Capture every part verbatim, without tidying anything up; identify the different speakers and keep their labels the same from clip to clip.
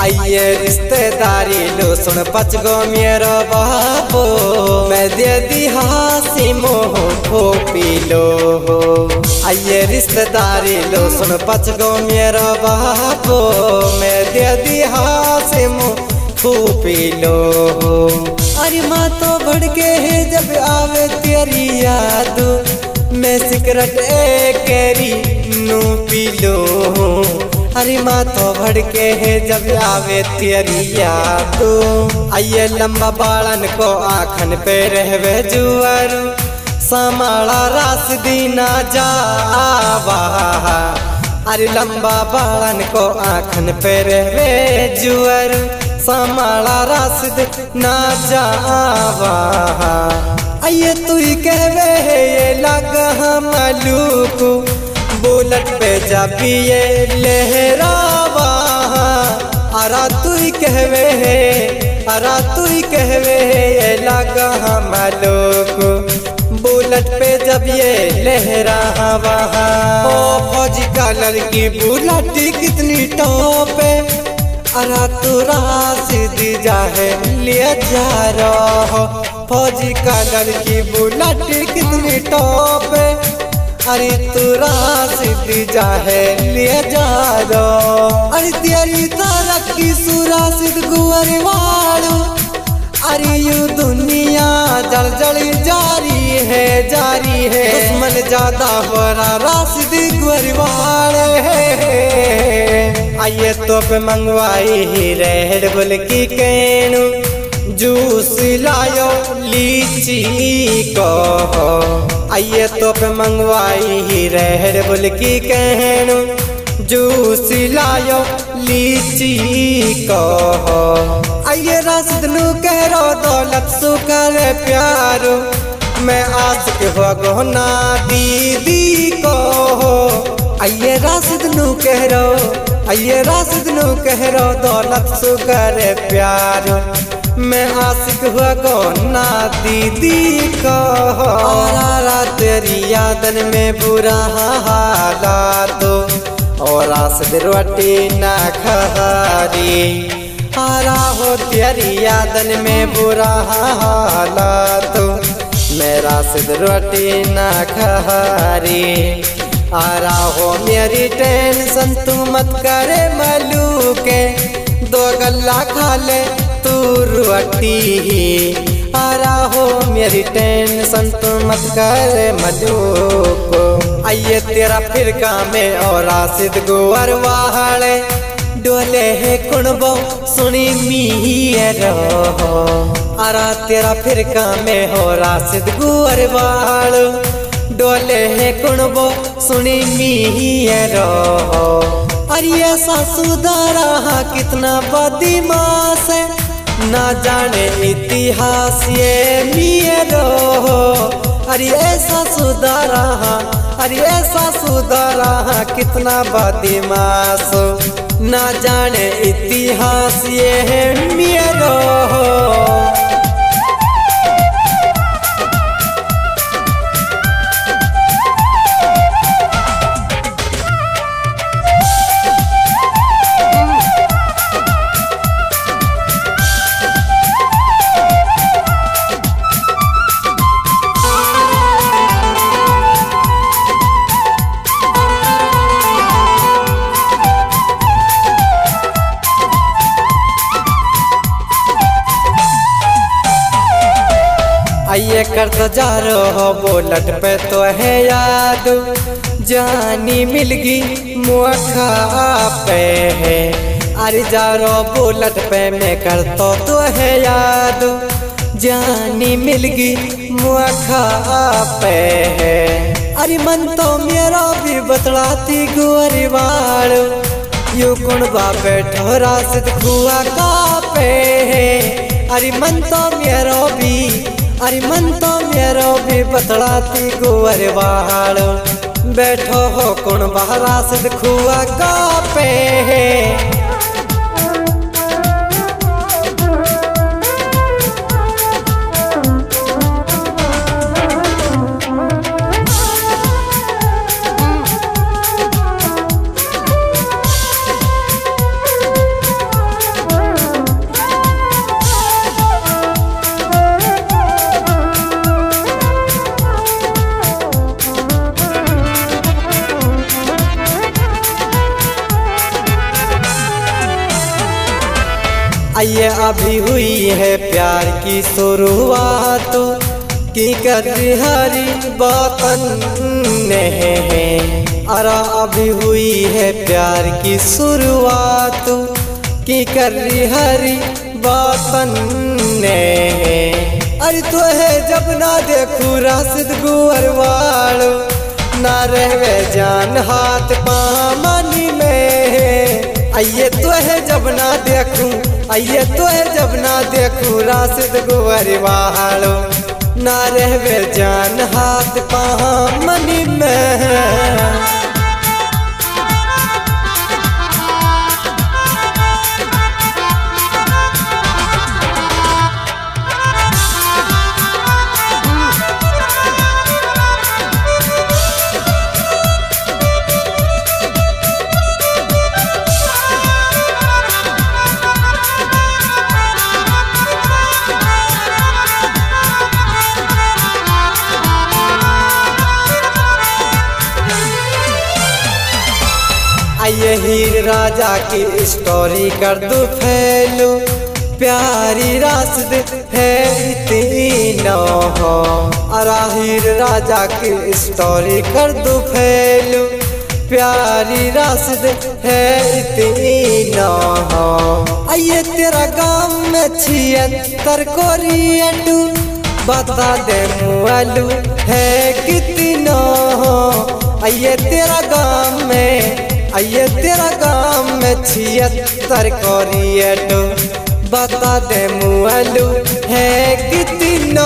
Speaker 1: आइए रिश्तेदारी लो सुन पच गो मेरा बाबो, मैं दे दी हासी मोह हो पी लो। आइए रिश्तेदारी लो सुन पच गो मेरा बाबो, मैं दे दी हासी मोह हो पी लो। अरे माँ तो भड़के है जब आवे तेरी याद, मैं सिगरेट एक कैरी नू पी लो। अरे माँ तो भड़के है जब आवे तेरी याद। आइए लंबा बालन को आखन पे रहवे जुअर, समाला रास दीना जावा। अरे लंबा बालन को आखन पे रहवे जुअर, समाला रास दीना जावा। आइए तू ही कहवे है ये लगा मलूक, बुलेट पे जाबिए लहरावा। अरा तू ही कहवे है, अरा तू ही कहवे है ये लगा मलूक, बुलेट पे जब ये लहरावा। ओ फौजी का लड़की बुलेट कितनी टॉप है, अरा तू राशिदी जाहे ले जा रहा। फौजी का लड़की बुलेट कितनी टॉप है, अरे तू राशिदी जाहे ले जा रहा। अरे तेरी तरक्की सुराशिद गुअरवाड़, अरे यू दुनिया जल जल जारी है जारी है। दुश्मन ज्यादा हो रहा राशिदी गुअरवाड़ है। आइए तो पे मंगवाई ही रेड बुल की कैनु, जूस लायो लीची को। आइए तो पे मंगवाई ही रेड बुल की कैनु, जूस लायो लीची को। आइए राशिद नू कह रो दौलत सु कर प्यारो, मैं आशिक हो गो ना दीदी को। आइए राशिद नू कह रो, आइए राशिद नू कह रो दौलत सु कर प्यारो, मैं आशिक हुआ गो ना दीदी को। और तेरी यादन में बुरा हालात, और राशिद रोटी ना खारी। आरा हो तेरी यादन में बुरा हालात, मैं राशिद रोटी ना खारी। आरा हो मेरी टेंशन तू मत करे मलूके, दो गल्ला खा ले तू रोटी। आरा हो मेरी टेंशन तू मत करे मलूको। आइए तेरा फिरका में और राशिद गुअरवाड़, डोले है कुणबो सुनी मीरो। आरा तेरा फिरका में हो राशिद गुअरवाड़, डोले है कुणबो सुनी मीरो। अरे ऐसा सुधारा कितना बदमाश है, ना जाने इतिहास ये मेरो। अरे ऐसा सुधारा, अरे ऐसा सुधारा कितना बदमाश, ना जाने इतिहास ये है मेरो। आइए करता जा रहा हो बुलेट पे तो है याद, जानी मिल गई मुखा पे है। अरे जा रहा बुलेट पे मैं करता तो है याद, जानी मिल गई मुखा पे है। अरे मन तो मेरा भी बतलाती गुअरवाड़, यू कुणबा बैठो राशिद खुआ का पे है। अरे मन तो मेरा भी, अरे मन तो मेरो भी बतलाती गुअरवाड़, बैठो हो कुणबा राशिद खुआ का पे है। आइए अभी हुई है प्यार की शुरुआत की कर हरी बातन ने अरा अभी हुई है प्यार की शुरुआत की कर हरी बातन ने अरे तो है जब ना देखू राशिद गुअरवाल ना रहवे जान हाथ पामनी में आइए तो है जब ना देखूं आइए तो है जब ना देखूं राशिद गुअरवाल ना रहवे जान हाथ पामनी में। आइए हीर राजा की स्टोरी कर दो फैलो प्यारी राशिद है इतना हो अरा हीर राजा की स्टोरी कर दो फैलो प्यारी राशिद है इतना हो। आइए तेरा गाँव में छिहत्तर कोरियटू बता दे मुआलू है कितना हो। आइए तेरा गाँव में आइए तेरा गाँव में छिहत्तर कोरियटो बता दे मुआलू है कितना।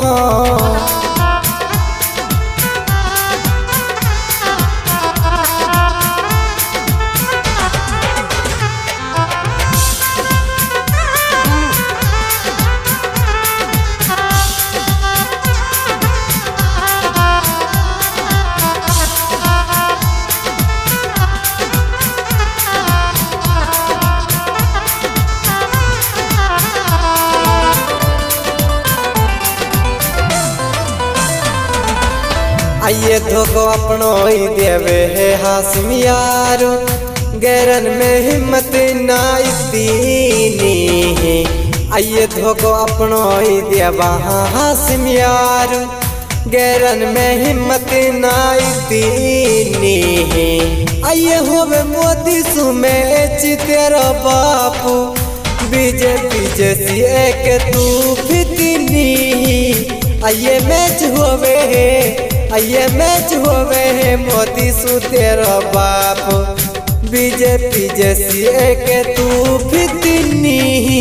Speaker 1: आइए धोखो अपनो ही देवे है हासिम यारो गैरन में हिम्मत ना इतनी आइए धोखो अपनो ही देवा हासिम यारो गैरन में हिम्मत ना इतनी आइए होवे मोदी सुमेच तेरा बापू बीजेपी जैसी एक तू फितनी आइए मैच होवे है आइए मैच होवे है मोदी सु तेरा बाप बीजेपी जैसी एक तू फितनी।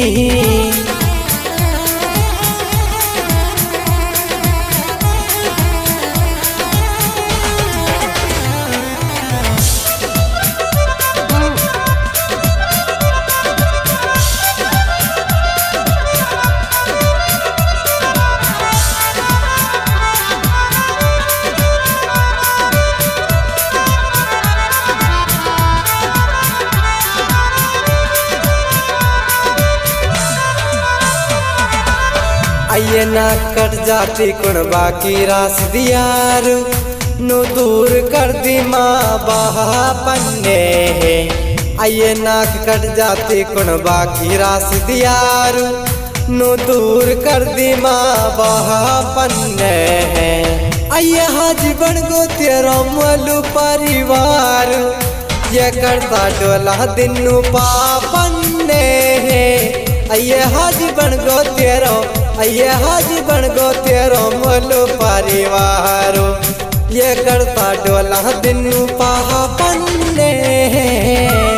Speaker 1: आइए ना कट जाती कुण बाकी राशिद यार नु दूर कर दी माँ बापन्ने आइए नाक कट जाती कुण बाकी राशिद यार नु दूर कर दी माँ बापन्ने आइए हाजी बन गो तेरा मलू परिवार ये करता डोला दिनू पापन्ने आइए हाजी बन गो तेरो आइए हाजी बन गो तेरो मोलो परिवारो ये करता डोला दिनू पापन्ने।